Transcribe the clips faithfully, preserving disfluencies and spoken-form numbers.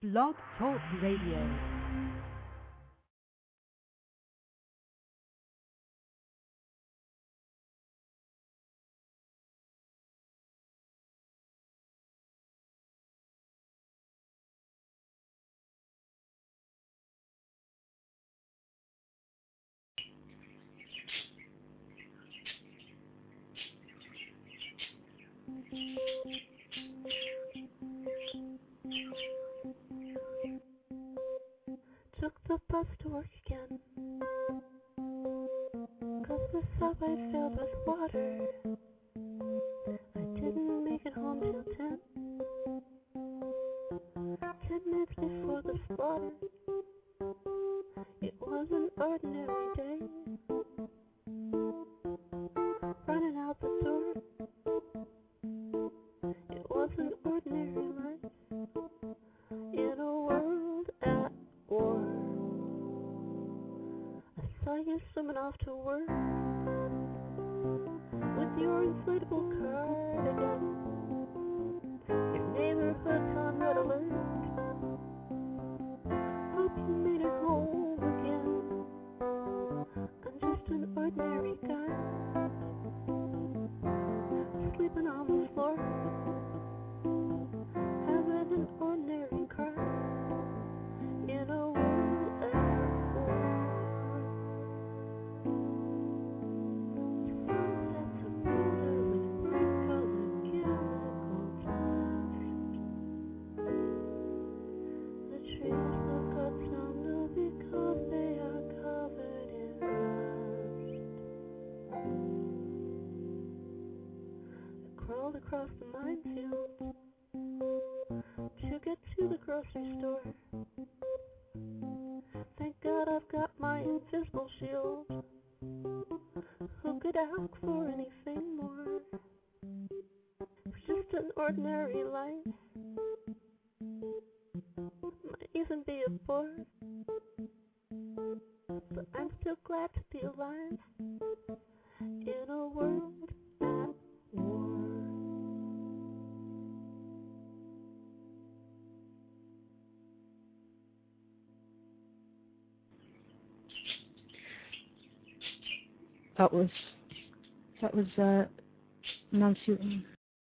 Blog Talk Radio. Took the bus to work again, 'cause the subway filled with water. I didn't make it home till ten, ten minutes before the slaughter. It was an ordinary day, running out the door. It was an ordinary life, in a world at war. I saw you swimming off to work, with your inflatable cardigan. Your neighborhood's on red alert. Hope you made it home again. I'm just an ordinary guy, sleeping on the floor, having an ordinary cry, in a world at war. Sunsets of wonder with bright-colored chemical dust. The trees look autumnal because they are covered in rust. I crawled across the minefield to get to the grocery store. Thank God I've got my invisible shield. Who could ask for anything more? It's just an ordinary life, might even be a bore, but I'm still glad to be alive, in a world at war. That was that was uh, Nancy.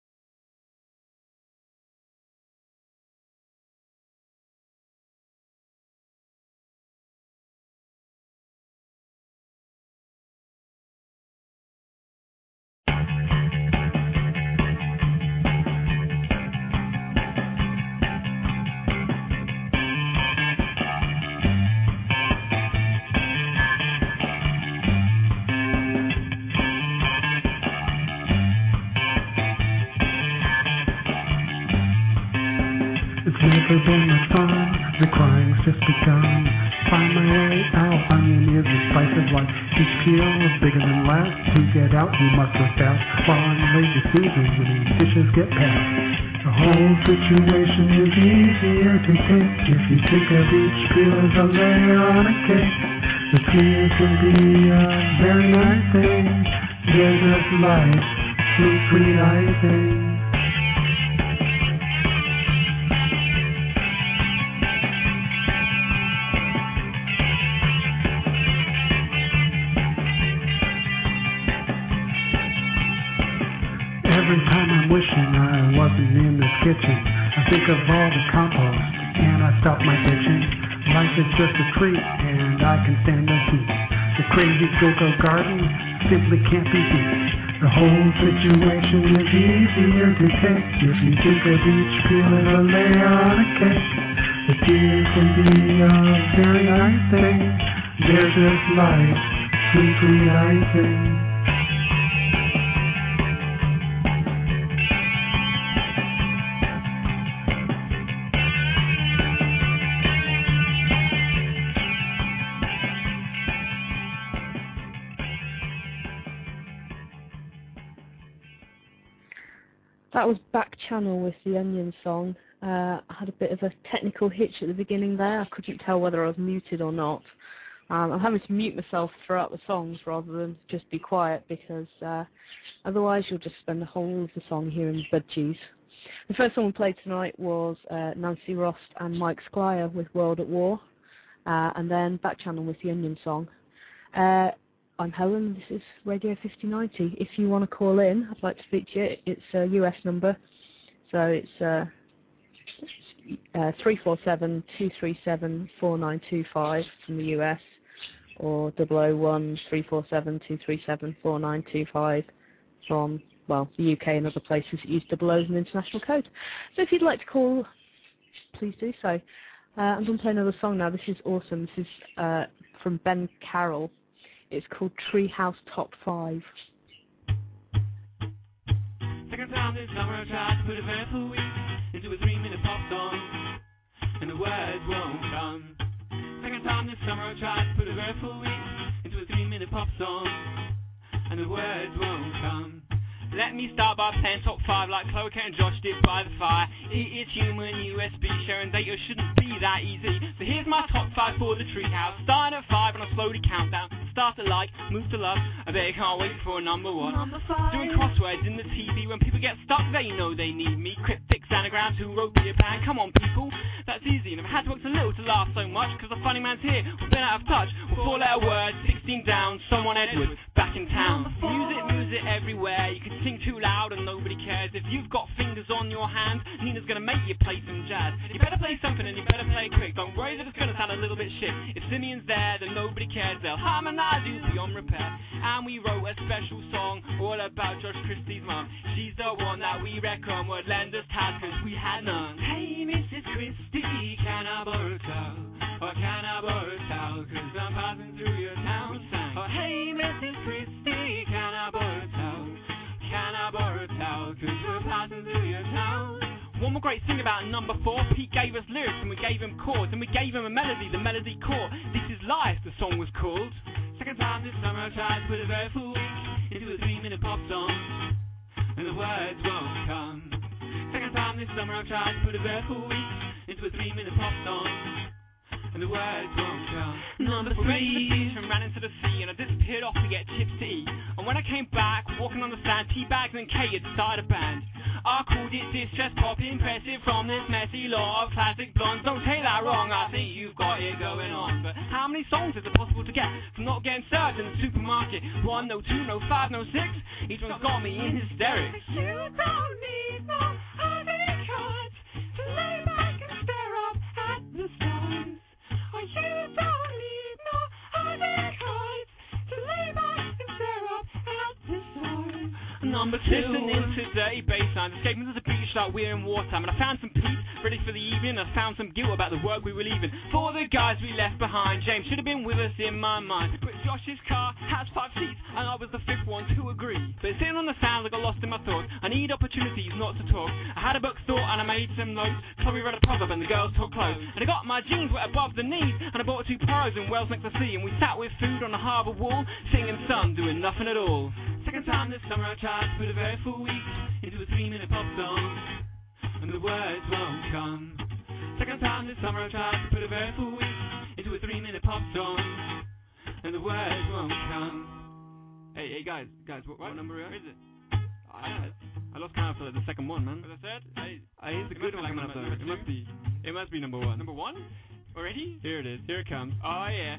Never been much fun, the crying's just begun. Find my way out, onion is the spice of life. Each peel is bigger than last. To get out, you must go fast. While I'm late to season, when these dishes get passed. The whole situation is easier to take if you think of each peel as a layer on a cake. The peels can be a very nice thing. They're just life, sweet, sweet icing. Every time I'm wishing I wasn't in this kitchen, I think of all the compost and I stop my bitching. Life is just a treat and I can stand the heat. The crazy go-go garden simply can't be beat. The whole situation is easier to take if you think of each peel as a layer on a cake. The tears can be a very nice thing. They're just life, sweet, sweet icing. That was Back Channel with the Onion song. Uh, I had a bit of a technical hitch at the beginning there. I couldn't tell whether I was muted or not. Um, I'm having to mute myself throughout the songs rather than just be quiet because uh, otherwise you'll just spend the whole of the song hearing budgies. The first song we played tonight was uh, Nancy Rost and Mike Squire with World at War, uh, and then Back Channel with the Onion song. Uh, I'm Helen, this is Radio fifty ninety. If you want to call in, I'd like to speak to you. It's a U S number, so it's uh, uh, three four seven, two three seven, four nine two five from the U S, or double oh one, three four seven, two three seven, four nine two five from, well, the U K and other places that use double O as an international code. So if you'd like to call, please do so. Uh, I'm going to play another song now. This is awesome. This is uh, from Ben Carroll. It's called Treehouse Top five. Second time this summer I tried to put a verse a week into a three-minute pop song, and the words won't come. Second time this summer I tried to put a verse a week into a three-minute pop song, and the words won't come. Let me start by playing top five like Chloe and Josh did by the fire. It is human, U S B, sharing data shouldn't be that easy. So here's my top five for the treehouse. Starting at five and I slowly count down. Start to like, move to love, I bet you can't wait for a number one. Number five. Doing crosswords in the T V when people get stuck, they know they need me. Cryptics, anagrams, who wrote Peter Pan? Come on people, that's easy. And I've had to work so little to laugh so much, cause the funny man's here, we've been out of touch. With four letter words, sixteen down, someone Edward, back in town. Music, music everywhere, you can sing too loud and nobody cares. If you've got fingers on your hands, Nina's gonna make you play some jazz. You better play something and you better play quick. Don't worry that it's gonna sound a little bit shit. If Simeon's there, then nobody cares. They'll harmonise you beyond repair. And we wrote a special song all about Josh Christie's mum. She's the one that we reckon would lend us tats cause we had none. Hey Missus Christie, can I borrow a towel? Or can I borrow a towel? Cause I'm passing through your town. Sang. Oh hey Missus Christie, can I borrow a towel? Can I borrow a towel? Cause we're passing through your town. One more great thing about number four, Pete gave us lyrics and we gave him chords and we gave him a melody, the melody core. This is Life, the song was called. Second time this summer I tried to put a verse a week into a three-minute pop song, and the words won't come. Second time this summer I tried to put a verse a week into a three-minute pop song, and the words won't come. Number three. We went to the beach and ran into the sea, and I disappeared off to get chips to eat. And when I came back, walking on the sand, tea bags and Kate had started a band. I called it distress pop, impressive from this messy lot of classic blondes. Don't take that wrong, I think you've got it going on. But how many songs is it possible to get from not getting served in the supermarket? One, no two, no five, no six. Each one's got me in hysterics. You don't need no other cards to lay back and stare up at the stars. Oh, you don't need no other cards to lay back and stare up at the stars. Number two. Listening to dirty bass lines, escaping to the beach like we're in wartime. And I found some peace, ready for the evening. I found some guilt about the work we were leaving. For the guys we left behind, James should have been with us in my mind. But Josh's car has five seats, and I was the fifth one to agree. But sitting on the sand, I got lost in my thoughts. I need opportunities not to talk. I had a book thought and I made some notes. Chloe read a proverb and the girls talk close. And I got my jeans wet above the knees, and I bought two poros in Wales next to sea. And we sat with food on the harbour wall, singing sun, doing nothing at all. Second time this summer I tried to put a verse for weeks into a three-minute pop song, and the words won't come. Second time this summer I tried to put a verse for weeks into a three-minute pop song, and the words won't come. Hey, hey guys, guys, what, what number is it? I, I lost count for the second one, man. As I said, hey, I here's the good one coming up though. It must be, it must be number one. Number one? Already? Here it is. Here it comes. Oh yeah.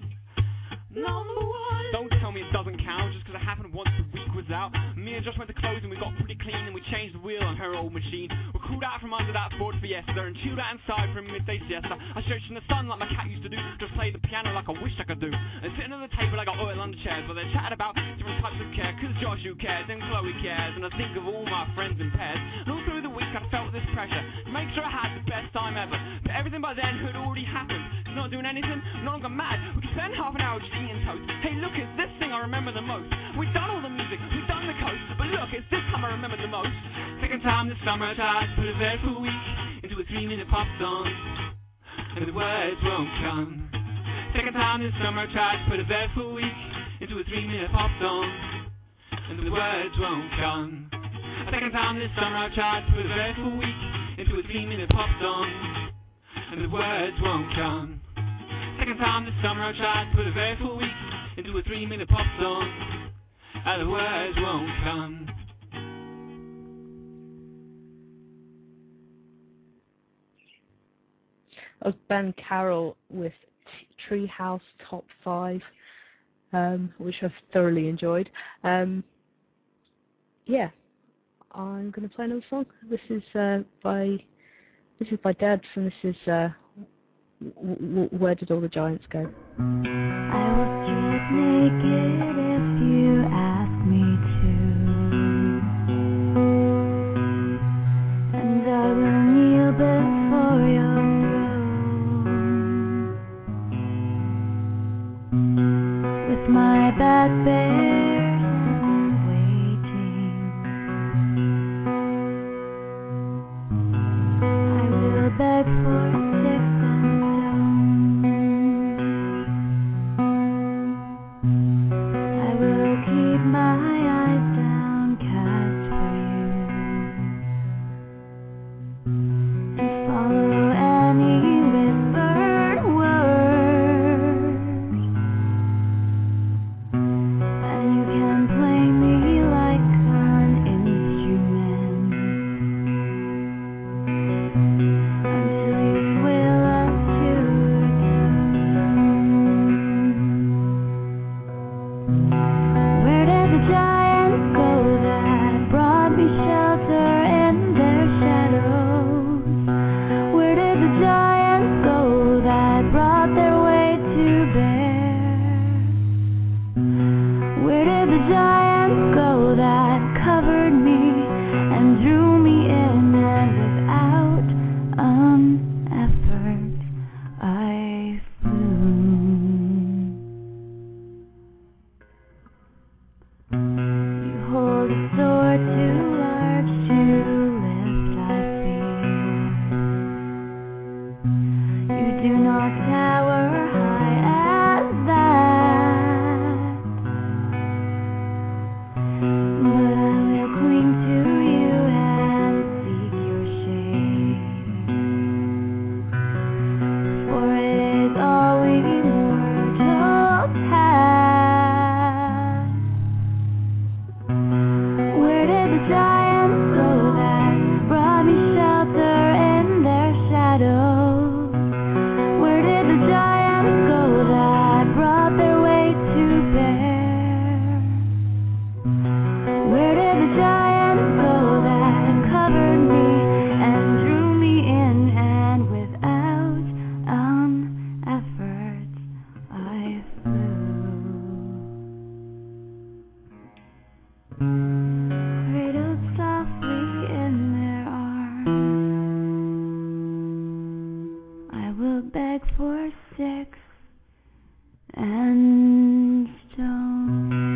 Number one. Don't tell me it doesn't count just because it happened once the week was out. Me and Josh went to clothes and we got pretty clean and we changed the wheel on her old machine. We crawled out from under that Ford Fiesta and chilled out inside for a midday siesta. I stretched in the sun like my cat used to do, just play the piano like I wished I could do. And sitting at the table I got oil on the chairs where they chatted about different types of care. Cause Josh who cares and Chloe cares, and I think of all my friends in pairs. And all through the week I felt this pressure to make sure I had the best time ever. But everything by then had already happened. Not doing anything, not gone mad. We could spend half an hour just eating toast. Hey look, it's this thing I remember the most. We've done all the music, we've done the coast, but look, it's this time I remember the most. Second time this summer I tried to put a verse for a week into a three-minute pop song, and the words won't come. Second time this summer I tried to put a verse for a week into a three-minute pop song, and the words won't come. Second time this summer I tried to put a verse for a week into a three-minute pop song, and the words won't come. Second time this summer I tried to put a verse for a week into a three-minute pop song, and the words won't come. That was Ben Carroll with T- Treehouse Top five, um, which I've thoroughly enjoyed. Um, yeah, I'm going to play another song. This is uh, by this is by Debs, and this is uh, w- w- Where Did All the Giants Go? I will strip naked if you ask me to, and I will kneel before your throne with my back bare and waiting. I will beg for sticks and I will keep my eyes downcast for you and follow any whispered word, and you can play me like an instrument until you will us to Where did the giants go that brought me shelter in their shadows? Where did the giants go that brought their way to bear? Where did the giants go that covered me and drew me in, and without an effort I flew? You hold a sword too large to lift, I fear. You do not tower high as that, but I will cling to you and seek your shade, for it is all we mortals have. Where did the giants go that brought me shelter in their shadows? Where did the giants go that brought their way to bear? Where did the giants go that covered me and drew me in, and without an effort I flew? Cradled softly in their arms, I will beg for sticks and stones.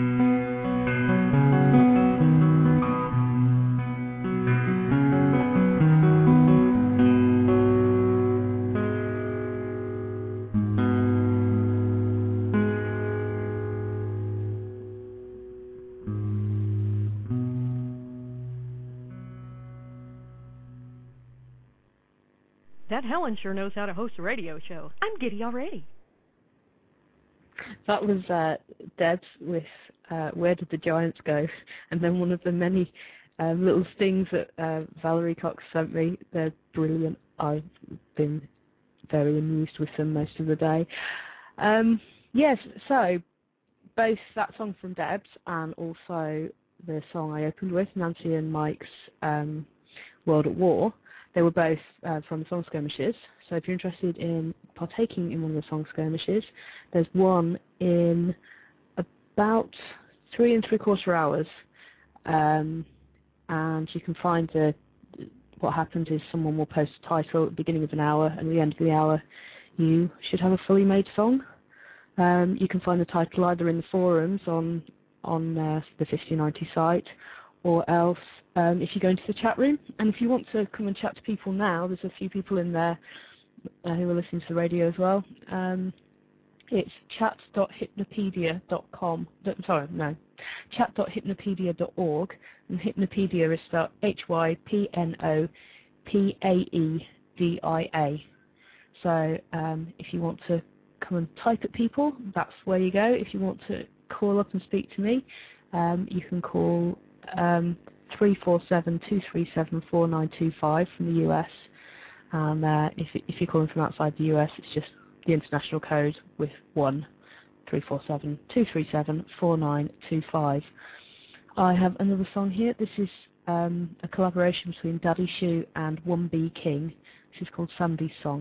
That Helen sure knows how to host a radio show. I'm giddy already. That was uh, Debs with uh, Where Did the Giants Go? And then one of the many um, little things that uh, Valerie Cox sent me. They're brilliant. I've been very amused with them most of the day. Um, yes, so both that song from Debs and also the song I opened with, Nancy and Mike's um, World at War, they were both uh, from the Song Skirmishes. So if you're interested in partaking in one of the Song Skirmishes, there's one in about three and three quarter hours. Um, and you can find the, what happens is someone will post a title at the beginning of an hour, and at the end of the hour you should have a fully made song. Um, you can find the title either in the forums on, on uh, the fifty ninety site, or else um, if you go into the chat room. And if you want to come and chat to people now, there's a few people in there uh, who are listening to the radio as well. Um, it's chat dot hypnopedia dot com. Sorry, no. chat dot hypnopedia dot org. And Hypnopedia is spelled H Y P N O P A E D I A. So um, if you want to come and type at people, that's where you go. If you want to call up and speak to me, um, you can call um, three four seven, two three seven, four nine two five from the U S. And uh, if, if you're calling from outside the U S, it's just the international code with one three four seven, two three seven, four nine two five. I have another song here. This is um, a collaboration between Daddy Shoe and one B King. This is called Sandy's Song.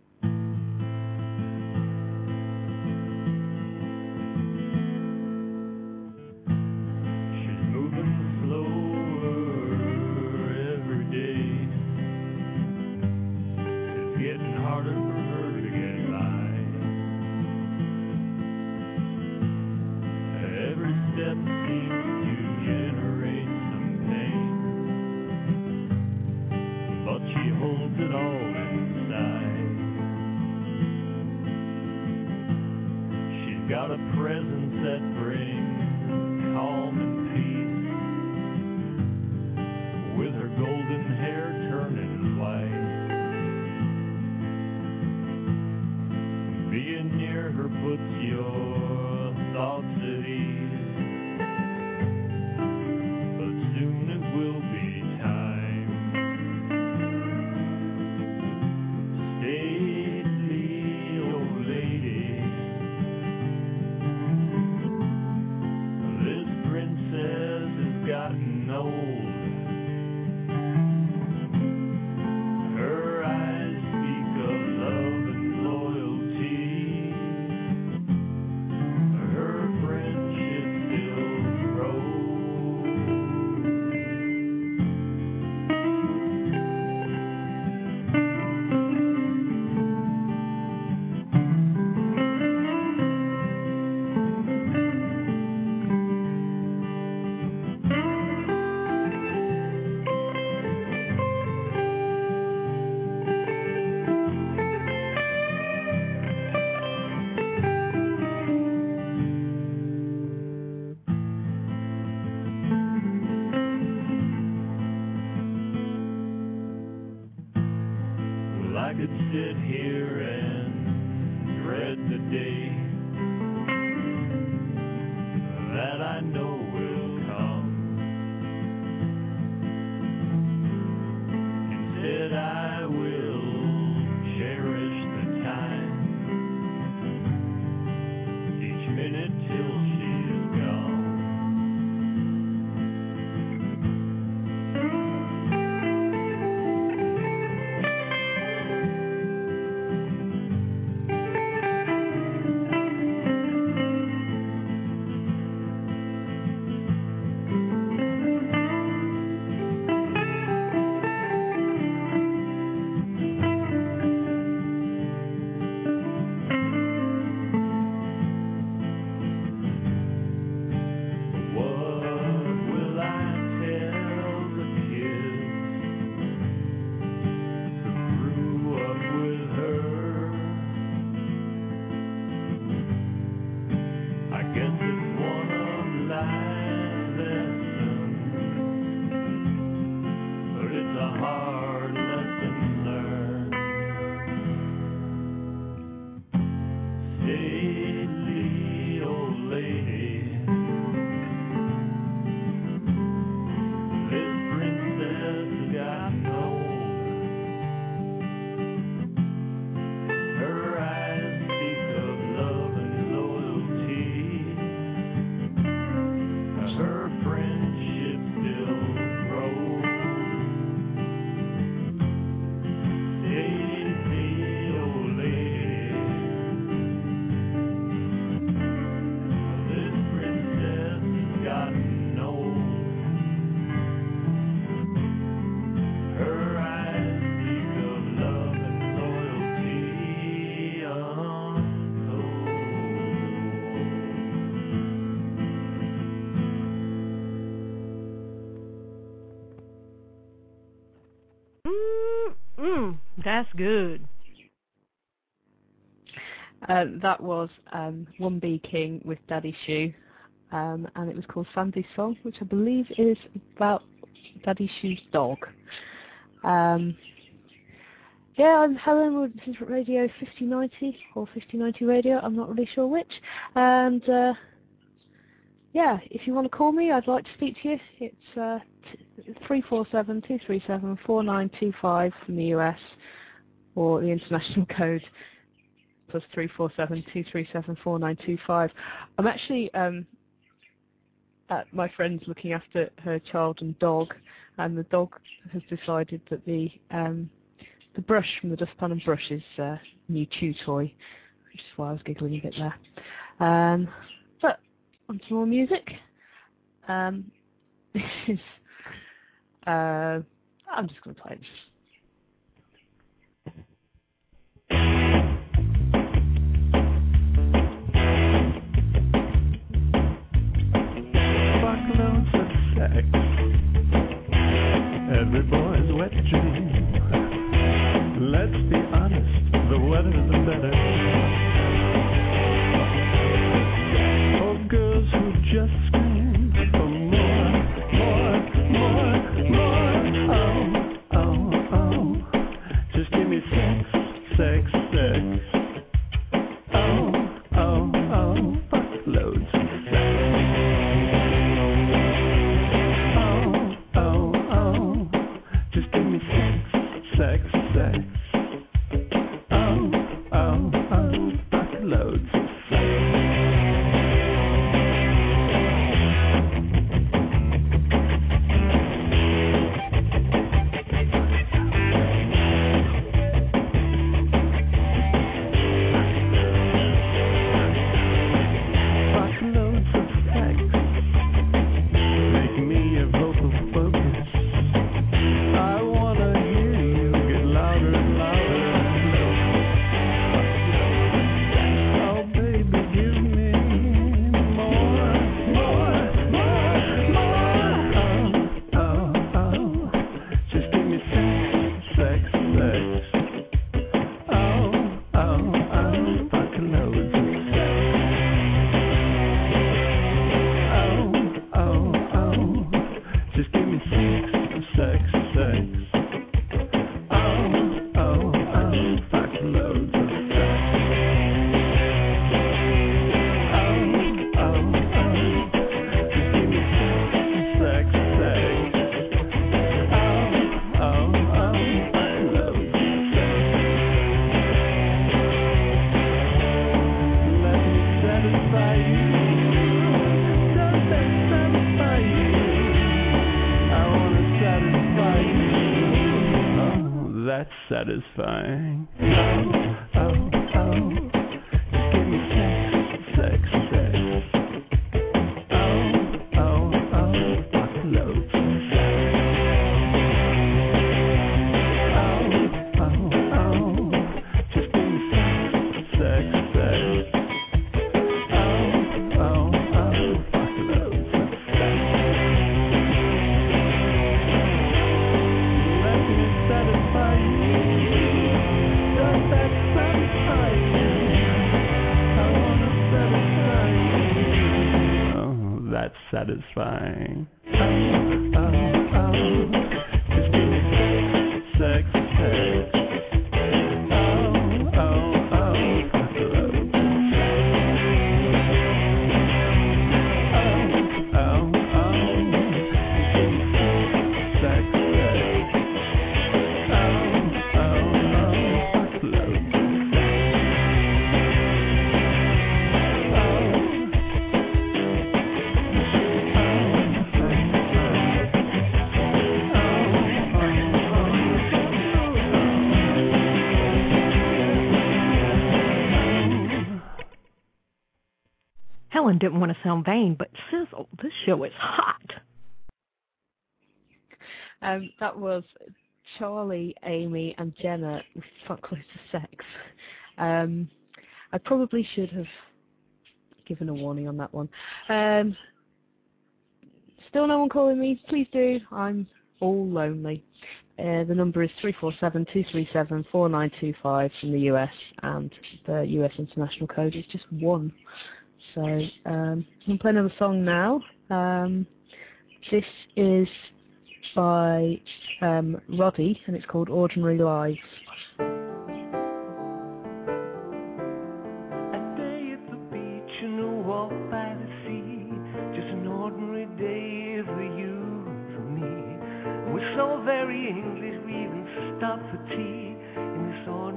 That's good. Uh, that was um, one B King with Daddy Shoe, um, and it was called Sandy's Song, which I believe is about Daddy Shoe's dog. Um, yeah, I'm Helen, this is Radio fifty ninety, or fifty ninety Radio, I'm not really sure which, and uh, yeah, if you want to call me, I'd like to speak to you. It's uh, three four seven, two three seven, four nine two five from the U S, or the international code plus three four seven two three seven four nine two five. I'm actually um, at my friend's looking after her child and dog, and the dog has decided that the um, the brush from the Dustpan and Brush is a uh, new chew toy, which is why I was giggling a bit there. Um, but on to more music. Um, this is uh, I'm just going to play this. Buckloads of sex. Every boy's wet dream. Let's be honest, the wetter the better. For girls who just scream for more, more, more, more. Oh, oh, oh. Just give me sex, sex, sex. Oh, oh, oh. Buckloads of sex. Oh, oh, oh. Just give me sex, sex, sex. Oh, oh, oh. Buckloads of sex. Buckloads of sex. Make me a vocal focus. I wanna hear you get louder and louder. Oh baby, give me more, more, more, more. Oh, oh, oh. Just give me sex, sex, sex. Oh, oh, oh. Buckloads of sex. Oh, oh, oh. Just give me sex, sex, sex. Oh, oh, oh. Buckloads of sex. Oh, oh, oh. Just give me sex, sex, sex. Oh, oh, oh. Buckloads of sex. Let me satisfy you. Does that satisfy you? I wanna satisfy you. Oh, that's satisfying. Oh, oh, oh. Just give me sex, sex, sex. Oh, oh, oh. Buckloads of sex. Oh, oh, oh. Just give me sex, sex, sex. Oh, oh, oh. Buckloads of sex. Let me satisfy you. Does that satisfy you? I wanna satisfy you. Oh, that's satisfying. Oh, oh, oh. Just give me sex, sex, sex. Oh, oh, oh. Buckloads of sex. Oh, oh, oh. Just give me sex, sex, sex. Oh, oh, oh. Buckloads of sex. Helen didn't want to sound vain, but sizzle, this show is hot. Um, that was Charlie, Amy, and Jenna with Buckloads of Sex. Um, I probably should have given a warning on that one. Um, still no one calling me? Please do. I'm all lonely. Uh, the number is three four seven two three seven four nine two five from the U S, and the U S international code is just one. So um, I'm going to play another song now. Um, this is by um, Roddy, and it's called Ordinary Lives. A day at the beach and a walk by the sea, just an ordinary day for you and for me. We're so very English, we even stop for tea in this ordinary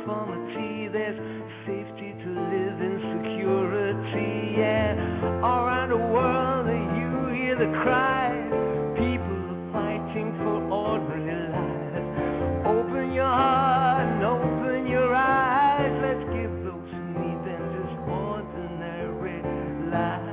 conformity. There's safety to live in security, yeah. All around the world you hear the cries. People are fighting for ordinary lives. Open your heart and open your eyes. Let's give those who need them just ordinary lives.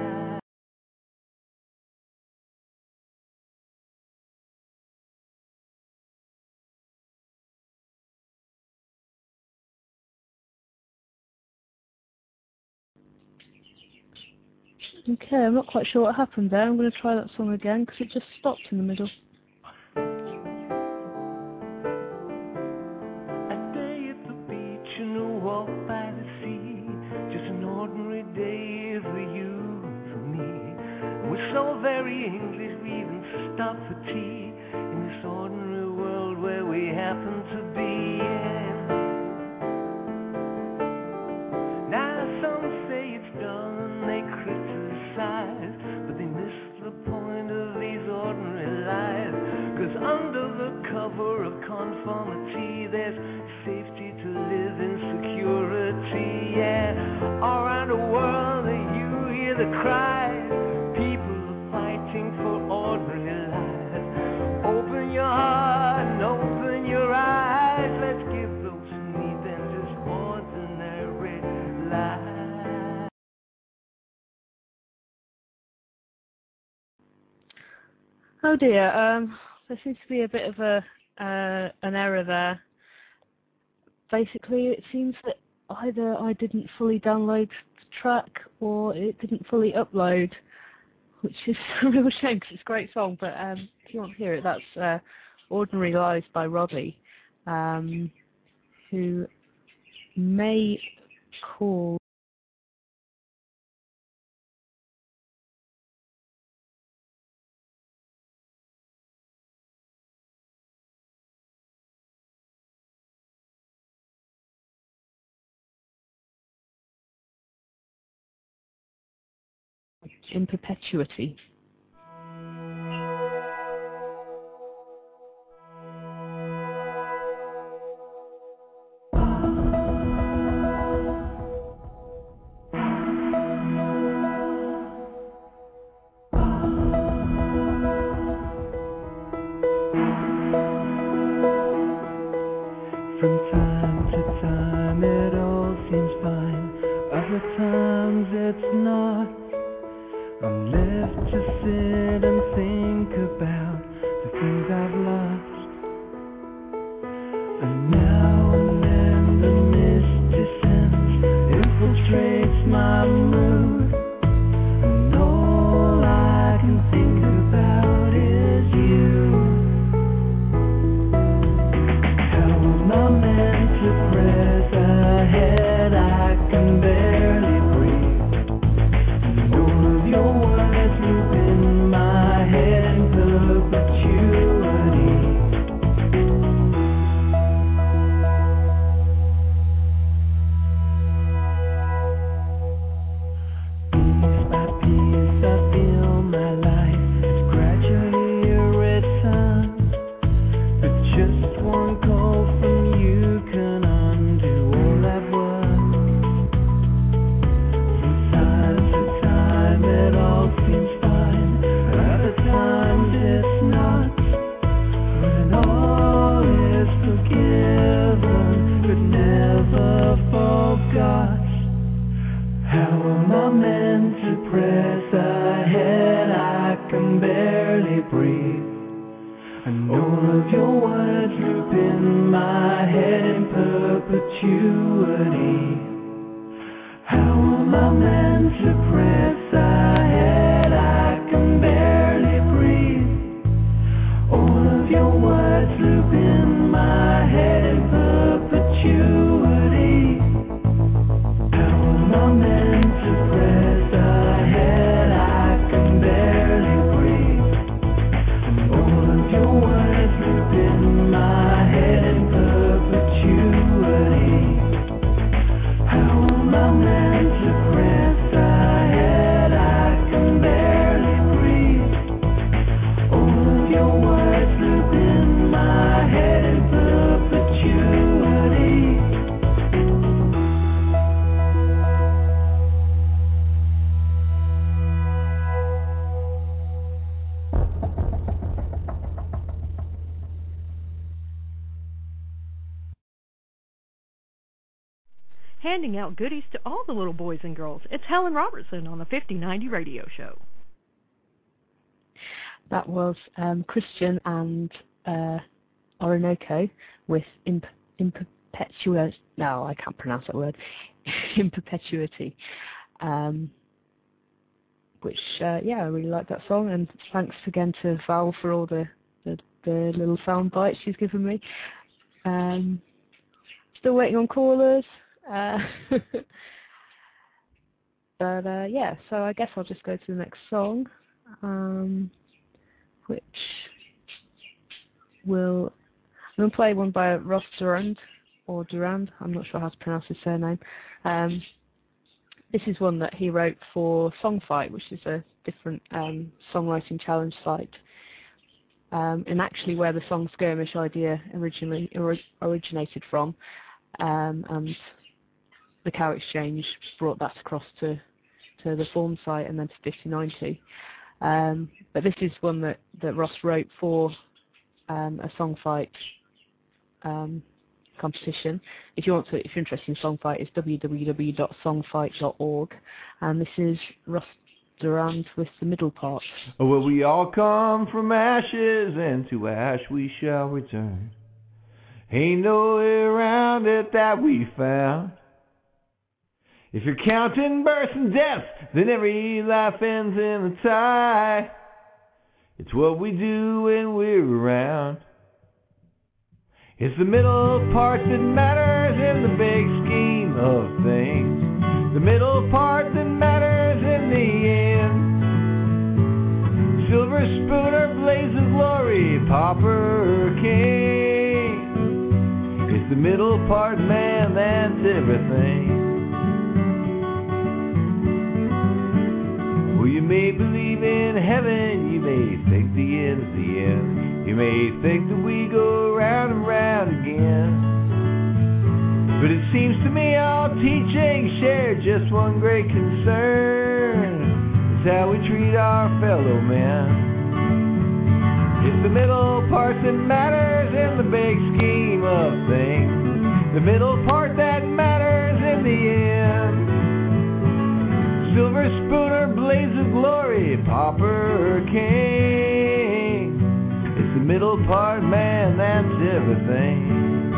Okay, I'm not quite sure what happened there. I'm going to try that song again because it just stopped in the middle. A day at the beach and a walk by the sea. Just an ordinary day for you and for me. We're so very English, we even stop for tea in this ordinary world where we happen to be. Yeah. Now some say it's done and they criticize, but they miss the point of these ordinary lives. Cause under the cover of conformity, there's safety to live in security, yeah. All around the world you hear the cries. People are fighting for ordinary lives. Open your heart and open your eyes. Let's give those who need them just ordinary lives. Oh dear, um, there seems to be a bit of a uh, an error there. Basically, it seems that either I didn't fully download the track or it didn't fully upload, which is a real shame because it's a great song. But um, if you want to hear it, that's uh, Ordinary Lives by Roddy, um, who may call in perpetuity. From time to time it all seems fine, other times it's not. I'm left to handing out goodies to all the little boys and girls. It's Helen Robertson on the fifty ninety radio show. That was um, Christian and uh, Orinoco with imp- imperpetuate. No, I can't pronounce that word. In perpetuity. Um, which, uh, yeah, I really like that song. And thanks again to Val for all the, the, the little sound bites she's given me. Um, still waiting on callers. Uh, but, uh, yeah, so I guess I'll just go to the next song. Um, which will... I'm going to play one by Ross Durand, or Durand, I'm not sure how to pronounce his surname. Um, this is one that he wrote for Songfight, which is a different um, songwriting challenge site, um, and actually where the song Skirmish idea originally or, originated from, um, and the Cow Exchange brought that across to, to the Form site and then to fifty ninety. Um, but this is one that, that Ross wrote for um, a Songfight um, competition. If you want to, if you're interested in Songfight, it's w w w dot songfight dot org, and this is Ross Durand with the middle part. Well, we all come from ashes, and to ash we shall return. Ain't no way around it that we found. If you're counting births and deaths, then every life ends in a tie. It's what we do when we're around. It's the middle part that matters in the big scheme of things. The middle part that matters in the end. Silver spooner, blaze of glory, pauper king. It's the middle part, man, that's everything. Well, you may believe in heaven, you may think the end's the end. You may think that we go round and round again. But it seems to me all teaching share just one great concern. It's how we treat our fellow men. It's the middle part that matters in the big scheme of things. The middle part that matters in the end. Silver spooner, blaze of glory, pauper king. It's the middle part, man, that's everything.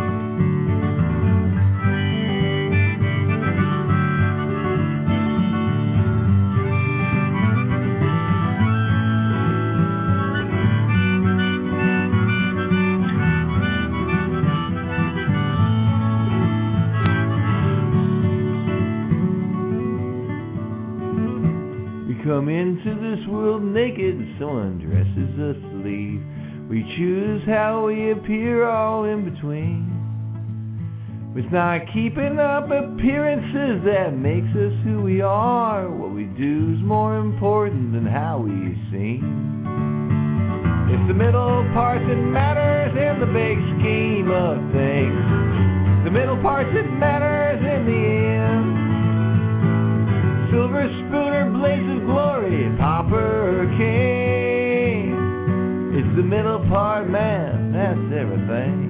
Come into this world naked, someone dresses us to leave. We choose how we appear, all in between. It's not keeping up appearances that makes us who we are. What we do is more important than how we seem. It's the middle part that matters in the big scheme of things. The middle part that matters in the end. Silver spooner, blaze of glory, pauper king. It's the middle part, man, that's everything.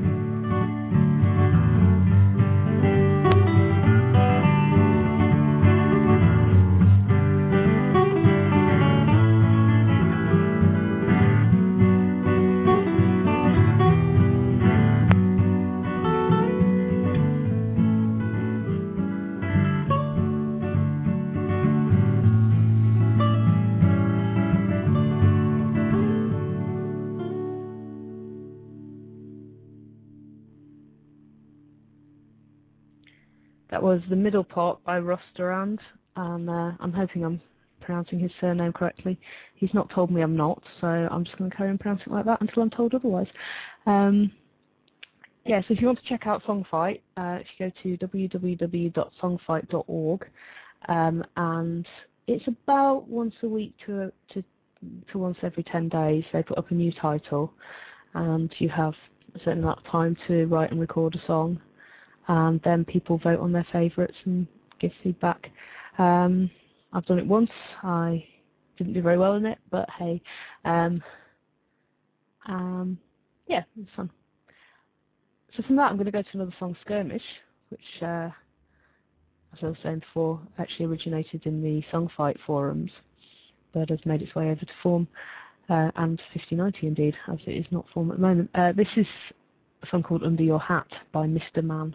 That was The Middle Part by Ross Durand, and uh, I'm hoping I'm pronouncing his surname correctly. He's not told me I'm not, so I'm just going to carry on pronouncing it like that until I'm told otherwise. Um, yeah, so if you want to check out Songfight, uh, if you go to w w w dot songfight dot org, um, and it's about once a week to, to, to once every ten days, they put up a new title, and you have a certain amount of time to write and record a song. And then people vote on their favourites and give feedback. Um, I've done it once. I didn't do very well in it, but hey. Um, um, yeah, it was fun. So from that, I'm going to go to another song, Skirmish, which uh, as I was saying before, actually originated in the Songfight forums, but has made its way over to Form, uh, and fifty ninety indeed, as it is not Form at the moment. Uh, this is a song called Under Your Hat by Mister Man.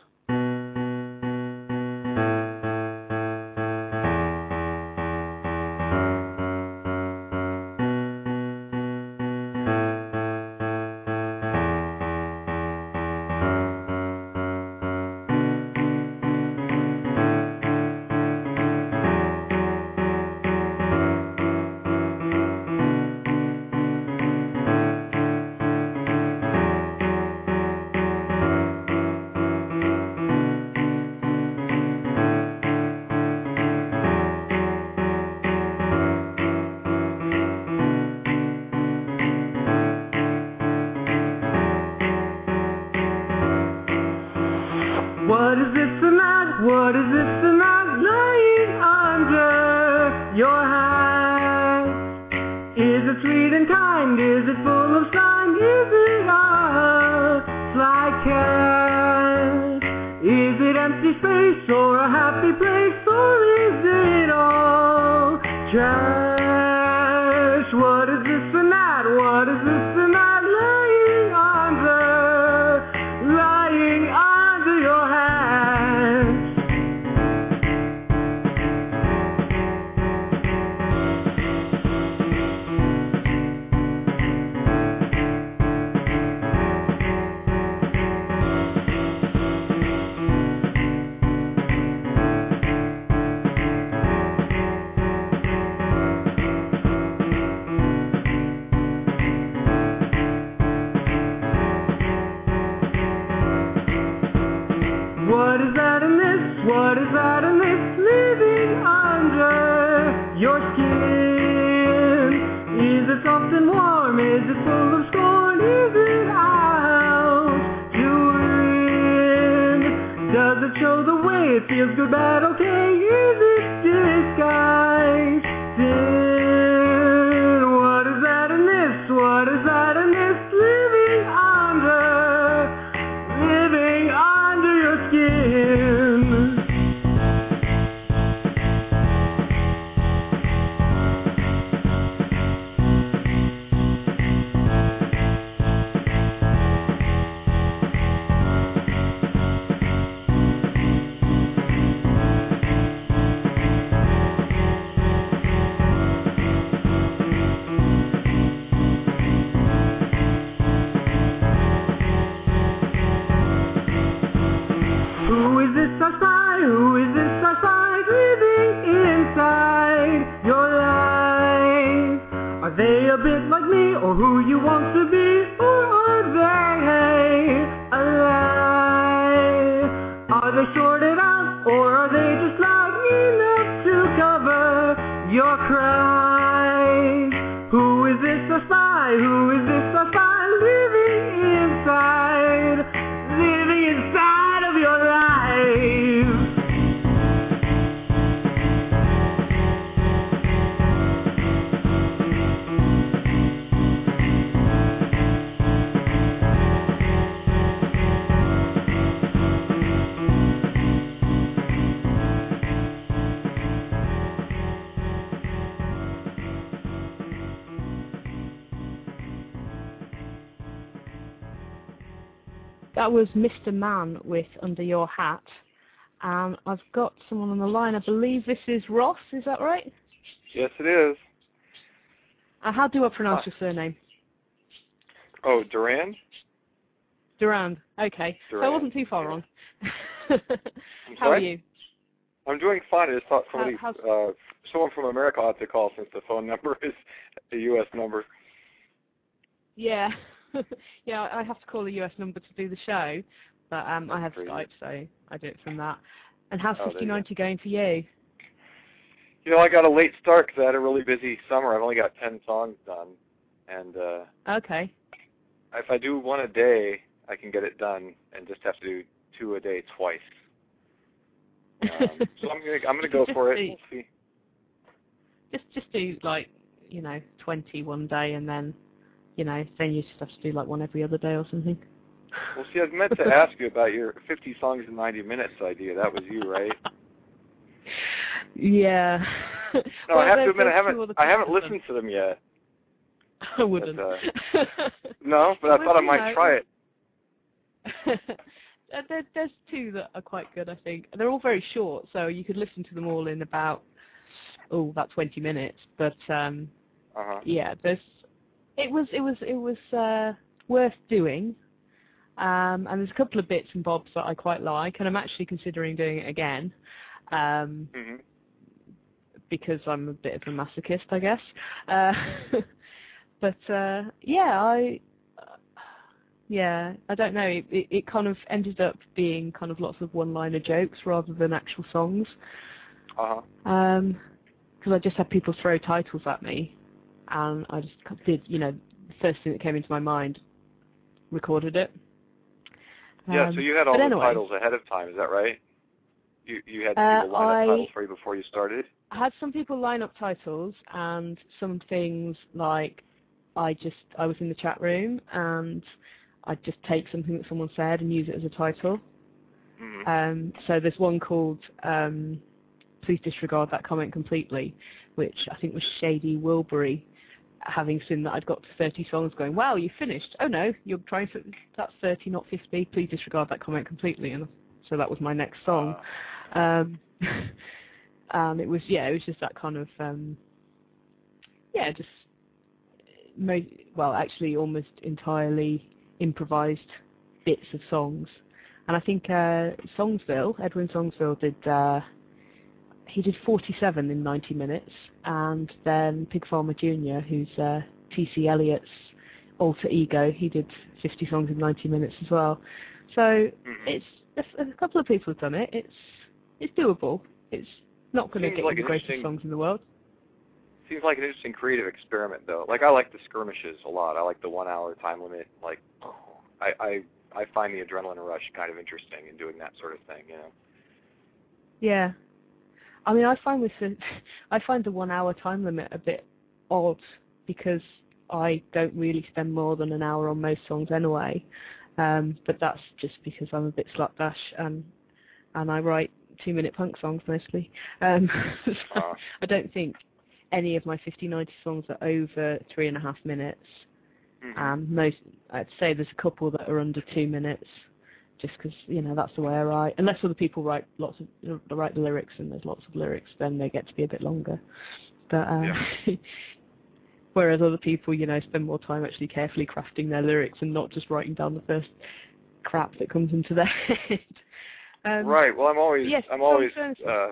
What is this tonight? What is this tonight? Lying under your hat. Is it sweet and kind? Is it full of slime? Is it a sly cat? Is it empty space or a happy place? Or is it all trash? What is this tonight? What is this tonight? Lying under, lying under your hat. What is that in this? What is that in this? Living under your skin. Is it soft and warm? Is it full of scorn? Is it out to win? Does it show the way? It feels good, bad, okay? Is it disguised sin? What is that in this? What is that in this? Living under, living under your skin. Who is this I spy? Who is this I spy living inside your life? Are they a bit like me, or who you want to be, or are they alive? Are they sorted out, or are they just loud enough to cover your cries? Who is this I spy? Who is this I spy living inside, living inside of your life? That was Mister Man with Under Your Hat. Um, I've got someone on the line. I believe this is Ross. Is that right? Yes, it is. Uh, how do I pronounce Hi. your surname? Oh, Durand? Durand. Okay. So I Durand. wasn't too far wrong. I'm How are sorry? you? I'm doing fine. I just thought somebody, How- uh, someone from America ought to call since the phone number is a U S number. Yeah. yeah, I have to call the U S number to do the show, but um, I have Crazy. Skype, so I do it from that. And how's Oh, there fifty you go. ninety going for you? You know, I got a late start because I had a really busy summer. I've only got ten songs done. And uh, Okay. if I do one a day, I can get it done and just have to do two a day twice. Um, so I'm gonna I'm gonna go Just for it. do- We'll see. Just, just do like, you know, twenty one day, and then, you know, then you just have to do like one every other day or something. Well, see, I was meant to ask you about your fifty songs in ninety minutes idea. That was you, right? Yeah. No, well, I have there, to admit, I haven't, I haven't them. listened to them yet. I wouldn't. But, uh, no, but I well, thought I you might know, try it. there, there's two that are quite good, I think. They're all very short, so you could listen to them all in about, oh, about twenty minutes. But um, uh-huh. yeah, there's. It was, it was, it was uh, worth doing. Um, and there's a couple of bits and bobs that I quite like, and I'm actually considering doing it again. Um, mm-hmm. Because I'm a bit of a masochist, I guess. Uh, but uh, yeah, I. Yeah, I don't know. It, it, it kind of ended up being kind of lots of one-liner jokes rather than actual songs. Uh-huh. Um, because I just had people throw titles at me, and I just did, you know, the first thing that came into my mind, recorded it. Yeah, Um, so you had all but the anyway, titles ahead of time, is that right? You you had uh, people line I, up titles for you before you started? I had some people line up titles, and some things like I just, I was in the chat room, and I'd just take something that someone said and use it as a title. Mm-hmm. Um, so there's one called um, Please Disregard That Comment Completely, which I think was Shady Wilbury, having seen that I'd got to thirty songs, going, wow, you finished. Oh no, you're trying for, that's thirty, not fifty. Please disregard that comment completely. And so that was my next song. Uh. Um, and it was, yeah, it was just that kind of, um, yeah, just, mo- well, actually almost entirely improvised bits of songs. And I think uh, Songsville, Edwin Songsville did, uh, he did forty-seven in ninety minutes, and then Pig Farmer Junior, who's uh, T C Eliot's alter ego, he did fifty songs in ninety minutes as well. So mm-hmm. it's a, a couple of people have done it. It's it's doable. It's not going to get like you the greatest songs in the world. Seems like an interesting creative experiment, though. Like, I like the skirmishes a lot. I like the one-hour time limit. Like, I, I I find the adrenaline rush kind of interesting in doing that sort of thing, you know? Yeah. I mean, I find with the, I find the one-hour time limit a bit odd, because I don't really spend more than an hour on most songs anyway. Um, but that's just because I'm a bit slapdash, and and I write two-minute punk songs mostly. Um, so uh. I don't think any of my fifty ninety songs are over three and a half minutes. Mm-hmm. Um, most, I'd say there's a couple that are under two minutes, just because, you know, that's the way I write. Unless other people write lots of write the lyrics, and there's lots of lyrics, then they get to be a bit longer. But um, yeah. Whereas other people, you know, spend more time actually carefully crafting their lyrics and not just writing down the first crap that comes into their head. Um, right. Well, I'm always yes, I'm always uh,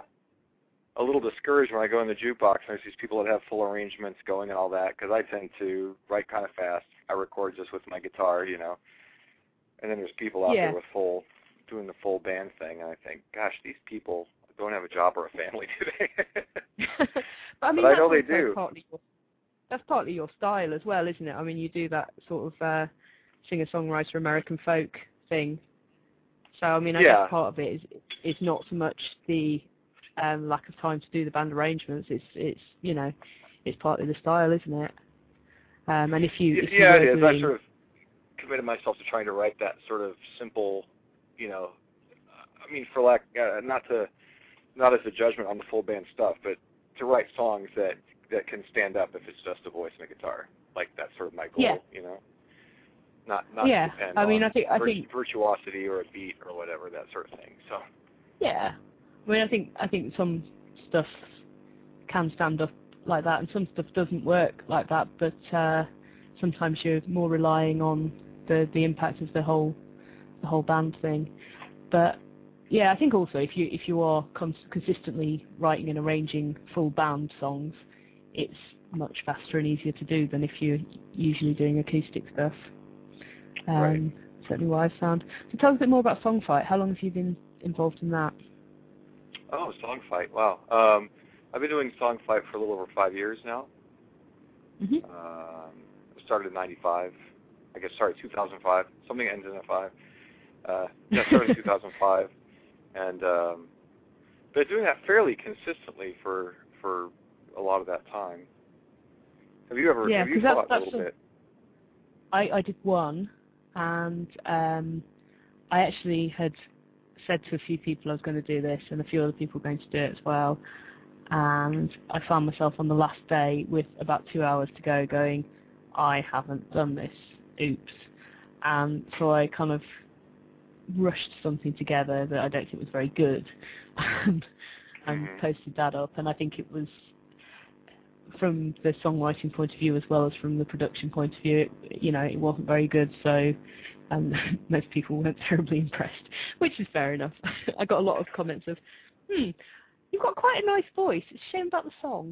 a little discouraged when I go in the jukebox and there's these people that have full arrangements going and all that, because I tend to write kind of fast. I record just with my guitar, you know. And then there's people out yeah. there with full, doing the full band thing, and I think, gosh, these people don't have a job or a family, do they? but I mean, but I know that's they do. Partly your, that's partly your style as well, isn't it? I mean, you do that sort of uh, singer-songwriter American folk thing. So, I mean, I yeah. guess part of it is is not so much the um, lack of time to do the band arrangements. It's, it's you know, it's partly the style, isn't it? Um, and if you, if yeah, you it is. Doing, I sort of committed myself to trying to write that sort of simple, you know, I mean, for lack, uh, not to, not as a judgment on the full band stuff, but to write songs that, that can stand up if it's just a voice and a guitar. Like, that's sort of my goal, yeah. you know? Not, not yeah. to depend I mean, on I think, I vir- think virtuosity or a beat or whatever, that sort of thing, so. Yeah. I mean, I think, I think some stuff can stand up like that, and some stuff doesn't work like that, but uh, sometimes you're more relying on the, the impact of the whole the whole band thing. But yeah, I think also if you if you are cons- consistently writing and arranging full band songs, it's much faster and easier to do than if you're usually doing acoustic stuff. Um, right. Certainly what I've found. So tell us a bit more about Songfight. How long have you been involved in that? Oh, Songfight. Wow. Um, I've been doing Songfight for a little over five years now. Mm-hmm. Um, I started in ninety-five. I guess, sorry, two thousand five. Something ends in a five. Uh, yeah, started in two thousand five. And um, been doing that fairly consistently for for a lot of that time. Have you ever, yeah, have you that's, thought that's a little a, bit? I, I did one, and um, I actually had said to a few people I was going to do this, and a few other people were going to do it as well. and I found myself on the last day with about two hours to go going, I haven't done this, oops. And so I kind of rushed something together that I don't think was very good and, and Mhm. posted that up, and I think it was, from the songwriting point of view as well as from the production point of view, it, you know, it wasn't very good, so um, most people weren't terribly impressed, which is fair enough. I got a lot of comments of, hmm, you've got quite a nice voice, it's a shame about the song.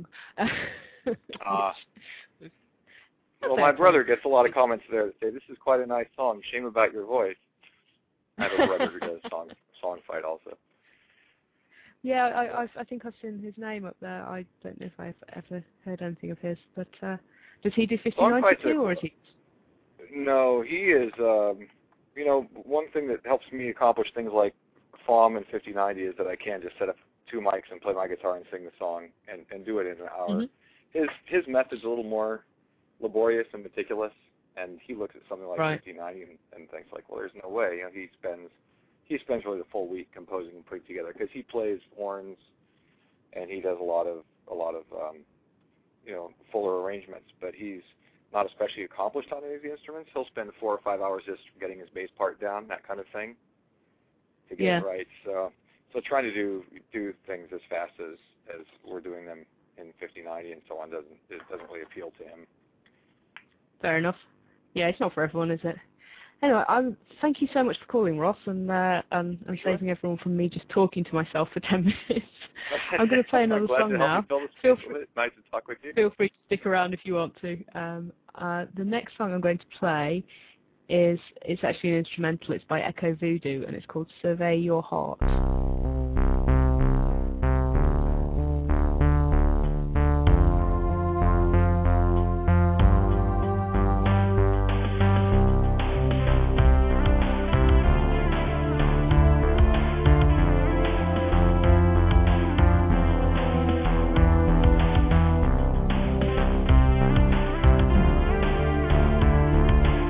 Ah. Which- Well, my brother gets a lot of comments there that say, this is quite a nice song, shame about your voice. I have a brother who does song song fight also. Yeah, I, I I think I've seen his name up there. I don't know if I've ever heard anything of his, but uh, does he do fifty ninety-two, or is he? No, he is, um, you know, one thing that helps me accomplish things like F O M and fifty ninety is that I can just set up two mics and play my guitar and sing the song and, and do it in an hour. Mm-hmm. His his method's a little more laborious and meticulous, and he looks at something like right. fifty ninety and, and thinks like, well, there's no way. You know, he spends he spends really the full week composing and putting together because he plays horns and he does a lot of a lot of um, you know fuller arrangements. But he's not especially accomplished on any of the instruments. He'll spend four or five hours just getting his bass part down, that kind of thing, to get yeah. it right. So so trying to do do things as fast as as we're doing them in fifty ninety and so on doesn't it doesn't really appeal to him. Fair enough. Yeah, it's not for everyone, is it? Anyway, um, thank you so much for calling, Ross, and uh, um, and Sure. saving everyone from me just talking to myself for ten minutes. I'm going to play another glad song to help now. you fill the Feel space free, with it. Nice to talk with you. feel free to stick around if you want to. Um, uh, the next song I'm going to play is it's actually an instrumental. It's by Echo Voodoo, and it's called Survey Your Heart.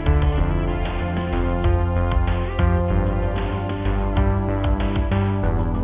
Survey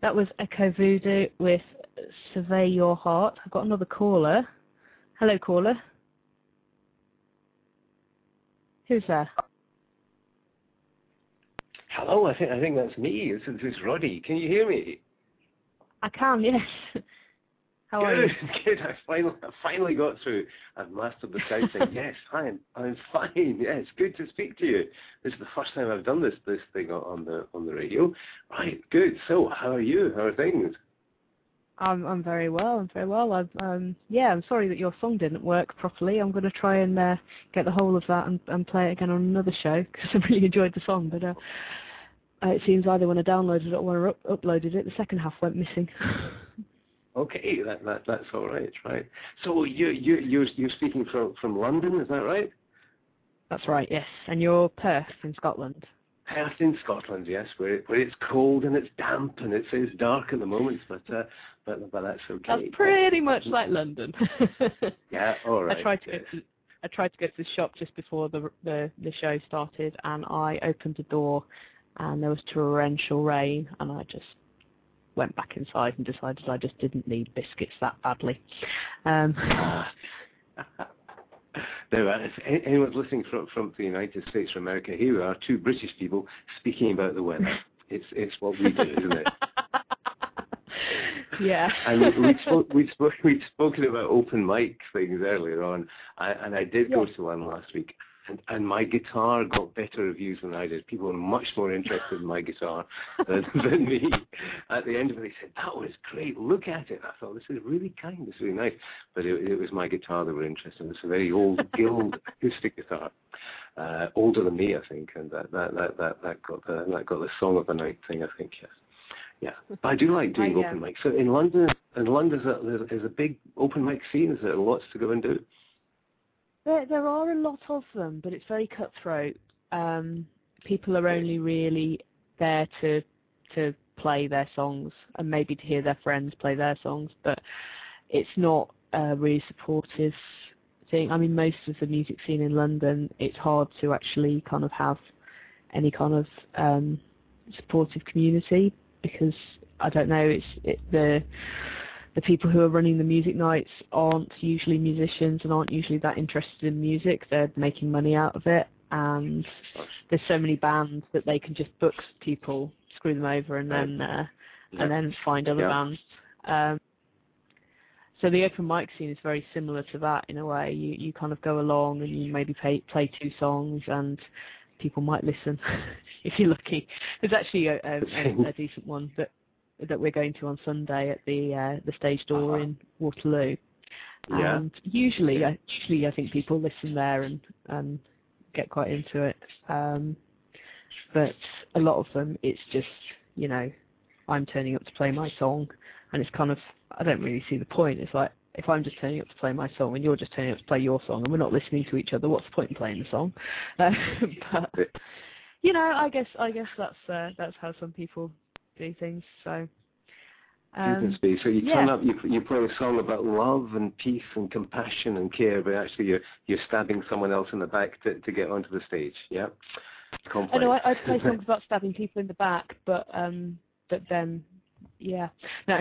that was Echo Voodoo with Survey Your Heart. I've got another caller. Hello, caller. Who's there? Hello, I think I think that's me. This is, this is Roddy. Can you hear me? I can, yes. How good, are you? Good. I finally, I finally got through. I've mastered the sound thing. Yes, I'm, I'm fine. Yes, good to speak to you. This is the first time I've done this this thing on the on the radio. Right, good. So, how are you? How are things? I'm I'm very well. I'm very well. I've, um, yeah, I'm sorry that your song didn't work properly. I'm going to try and uh, get the whole of that and, and play it again on another show because I really enjoyed the song. But uh, uh, it seems either when I downloaded it or when I up- uploaded it, the second half went missing. Okay, that, that that's all right, right. So you you you're you're speaking from from London, is that right? That's right. Yes, and you're Perth in Scotland. Perth in Scotland, yes, where it, where it's cold and it's damp and it's it's dark at the moment, but uh, but but that's okay. That's pretty much like London. Yeah, all right. I tried to yes. go to, I tried to go to the shop just before the the the show started, and I opened the door, and there was torrential rain, and I just went back inside and decided I just didn't need biscuits that badly. Um, Now, uh, if anyone's listening from, from the United States of America, here we are, two British people speaking about the weather. It's it's what we do, isn't it? Yeah. And we spoke, we spoke, we'd spoken about open mic things earlier on, I, and I did go yes. to one last week, and, and my guitar got better reviews than I did. People were much more interested in my guitar than, than me. At the end of it, they said, that was great, look at it. I thought, this is really kind, this is really nice. But it, it was my guitar that were interested in. It's a very old, Guild acoustic guitar, uh, older than me, I think, and that that, that, that, that, got the, that got the Song of the Night thing, I think, yes. Yeah, but I do like doing I, open um, mics. So in London, in London, there's a, there's a big open mic scene. Is there lots to go and do? There, there are a lot of them, but it's very cutthroat. Um, people are only really there to to play their songs and maybe to hear their friends play their songs, but it's not a really supportive thing. I mean, most of the music scene in London, it's hard to actually kind of have any kind of um, supportive community because I don't know, it's it, the the people who are running the music nights aren't usually musicians and aren't usually that interested in music. They're making money out of it, and there's so many bands that they can just book people, screw them over, and then uh, yeah. and then find other yeah. bands. Um, so the open mic scene is very similar to that in a way. You you kind of go along and you maybe play play two songs and people might listen if you're lucky. There's actually a, a, a, a decent one that that we're going to on Sunday at the uh, the Stage Door uh-huh. in Waterloo. Yeah. And usually, I, usually I think people listen there and, and get quite into it. Um, but a lot of them, it's just, you know, I'm turning up to play my song, and it's kind of, I don't really see the point. It's like, if I'm just turning up to play my song and you're just turning up to play your song and we're not listening to each other, what's the point in playing the song? Uh, but, you know, I guess I guess that's uh, that's how some people do things. So, um, so you yeah. turn up, you you play a song about love and peace and compassion and care, but actually you're you're stabbing someone else in the back to, to get onto the stage. Yeah, complex. I know I, I play songs about stabbing people in the back, but um, but then. Yeah, no,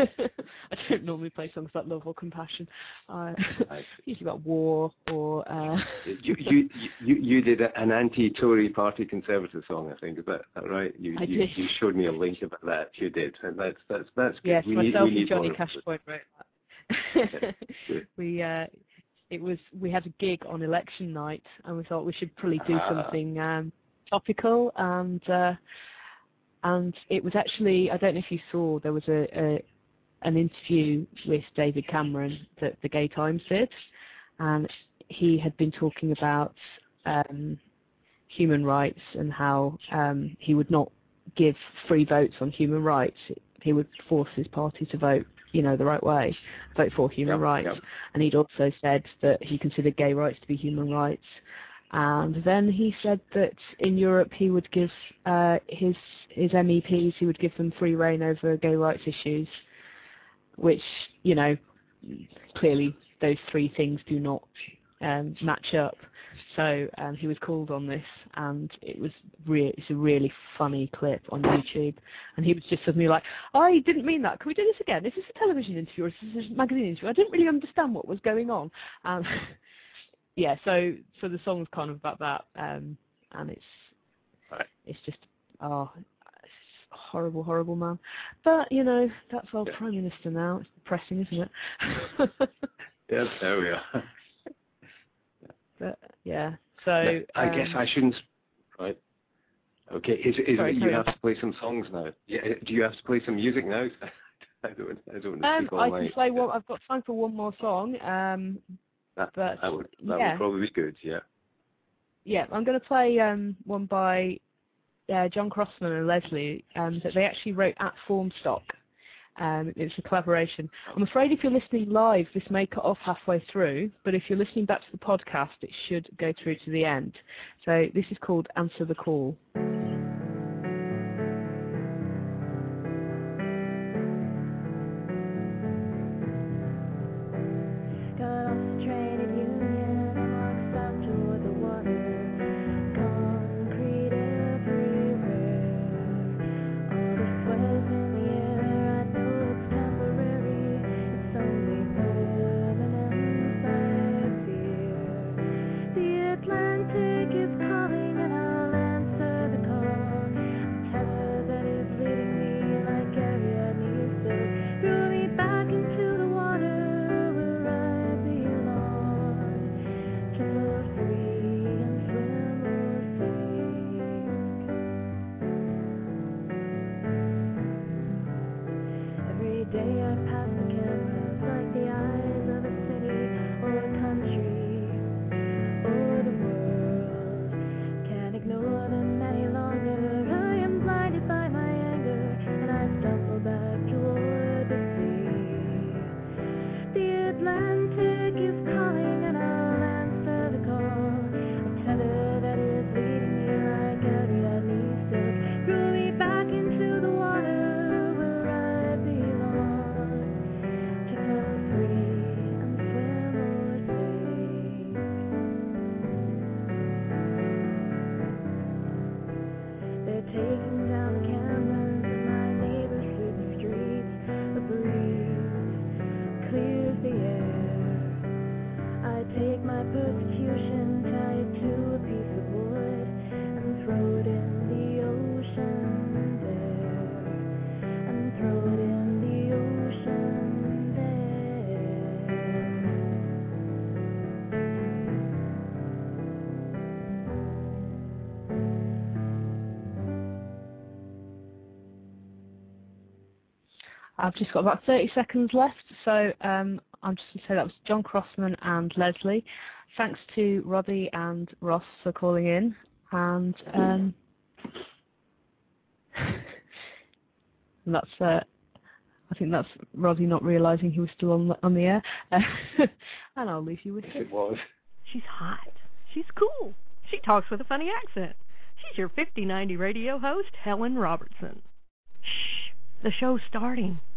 I don't normally play songs about love or compassion. Uh, usually about war or. Uh... you, you you you did an anti-Tory party Conservative song, I think. Is that, that right? You, I you did. You showed me a link about that. You did, and that's that's that's good. Yes, we myself need, we and Johnny need Cashpoint wrote that. we uh, it was we had a gig on election night, and we thought we should probably do ah. something um, topical and. Uh, And it was actually, I don't know if you saw, there was a, a an interview with David Cameron that the Gay Times did, and he had been talking about um, human rights and how um, he would not give free votes on human rights. He would force his party to vote, you know, the right way, vote for human yep, rights. Yep. And he'd also said that he considered gay rights to be human rights. And then he said that in Europe he would give uh, his his M E Ps, he would give them free rein over gay rights issues, which, you know, clearly those three things do not um, match up. So um, he was called on this, and it was re- it's a really funny clip on YouTube. And he was just suddenly like, I didn't mean that. Can we do this again? Is this a television interview or is this a magazine interview? I didn't really understand what was going on. Um, yeah, so so the song's kind of about that, um, and it's right. it's just oh, it's a horrible, horrible man. But you know, that's our yeah. Prime Minister now. It's depressing, isn't it? Yes, there we are. But yeah, so now, I um, guess I shouldn't. Right. Okay. Is is sorry, it, you sorry. have to play some songs now? Yeah. Do you have to play some music now? I don't. I don't want to Um, speak all I night. can play one. I've got time for one more song. Um, that, but that would that yeah. would probably be good. Yeah. Yeah, I'm going to play um, one by uh, John Crossman and Leslie um, that they actually wrote at Formstock. Um, it's a collaboration. I'm afraid if you're listening live, this may cut off halfway through, but if you're listening back to the podcast, it should go through to the end. So this is called Answer the Call. I've just got about thirty seconds left, so um, I'm just going to say that was John Crossman and Leslie. Thanks to Roddy and Ross for calling in, and, um, and that's uh, I think that's Roddy not realising he was still on the, on the air, uh, and I'll leave you with it. It was. She's hot. She's cool. She talks with a funny accent. She's your fifty ninety radio host, Helen Robertson. Shh, the show's starting.